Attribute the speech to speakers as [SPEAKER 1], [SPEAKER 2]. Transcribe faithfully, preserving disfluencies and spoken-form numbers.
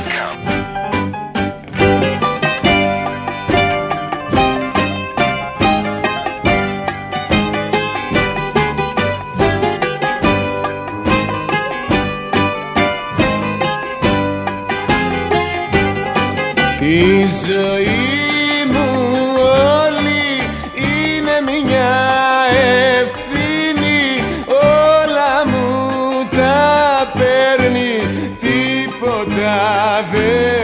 [SPEAKER 1] dot com.
[SPEAKER 2] Η ζωή μου όλη είναι μια ευθύνη, όλα μου τα παίρνει, τίποτα δεν